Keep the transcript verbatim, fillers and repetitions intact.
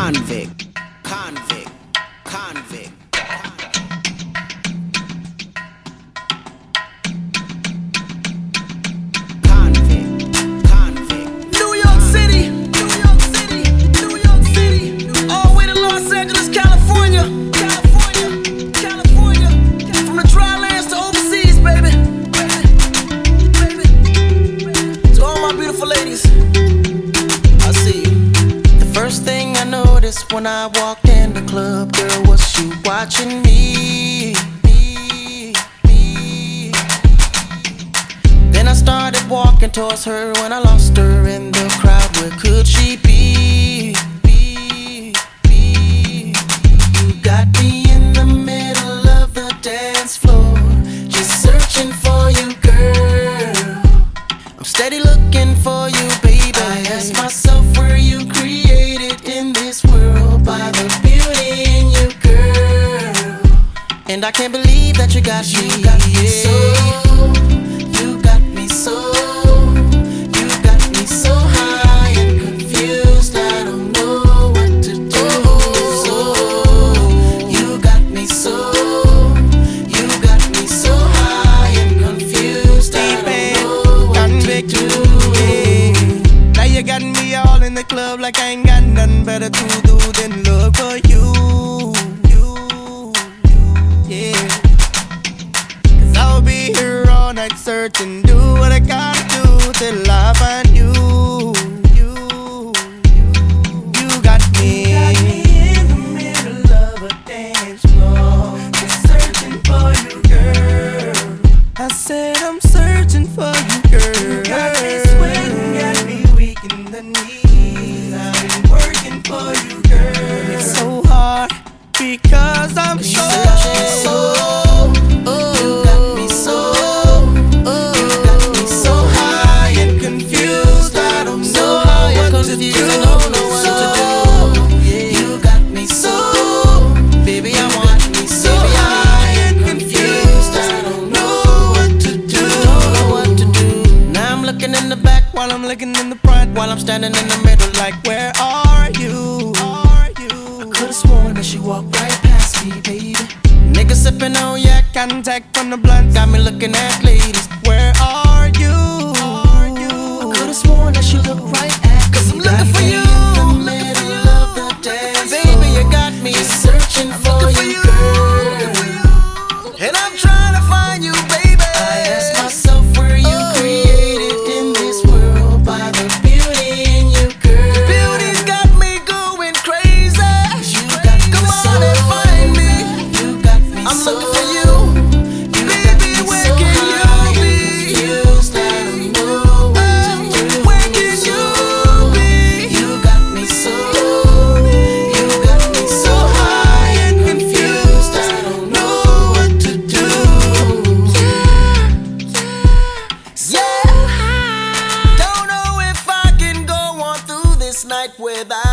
Convict, convict, convict. When I walked in the club, girl, was you watching me? me, me. Then I started walking towards her when I lost her in the crowd. Where could she be? be, be. You got me in the middle of the dance floor, just searching for you, girl. I'm steady looking for you, baby. I ask myself, were you created in this world by the beauty in you, girl? And I can't believe that you got me. You got me so, you got me so, you got me so high and confused. I don't know what to do. So you got me so, you got me so high and confused. I don't know what to do. Now you got me all in the club like I ain't got nothing better to do than look for you, you, yeah. Cause I'll be here all night searching, do what I gotta do till I find you, you, you got me. You got me in the middle of a dance floor, just searching for you, girl. I said I'm searching for you, girl. You got me sweating, got me weak in the knees. I've been working for you, girl. It's so hard because I'm so, so oh, you got me so, oh, you got me so high and confused. I don't know what to do. I don't know what to do. You got me so, baby, I want me so high and confused. I don't know what to do. Don't know what to do. Now I'm looking in the back while I'm looking in the front, while I'm standing in the middle. like, where are you? Are you? I could've sworn that she walked right past me, baby. Nigga sipping on yak, Contact from the blunt got me looking at ladies. Where are you? Are you? I could've sworn that she looked right at me. Cause I'm looking for you in the middle of the dance floor. Baby, you got me searching for you, girl. And I'm trying to find you, baby. I ask myself, were you created in this world by the beauty in you, girl? The beauty's got me going crazy. You got me Come so, on and find me. You got me I'm so, looking for you. You baby, where so can you be? Confused, I don't know what to do. Where can you be? You got me so, you got me so high and confused. I don't know what to do. Yeah, don't know if I can go on through this night without